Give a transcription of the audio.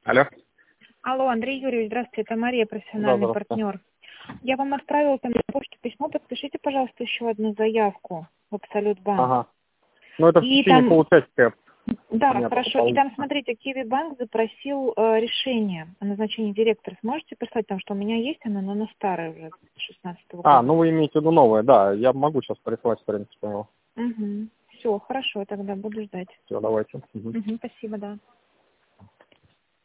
Алло. Алло, Андрей Юрьевич, здравствуйте, это Мария, Да, профессиональный здравствуйте. партнер. Я вам отправила там на почту письмо, подпишите, пожалуйста, еще одну заявку в Абсолют Банк. Ага. Ну, это в И течение там, получасика. да, У меня хорошо, и попал. там, смотрите, Киви Банк запросил решение о назначении директора. Сможете прислать, там, что у меня есть оно, но оно старое уже, 16-го А, года. ну вы имеете в виду новое, да. Я могу сейчас прислать, в принципе, его. Угу. Все, хорошо, тогда буду ждать. Все, давайте. Угу, спасибо, да.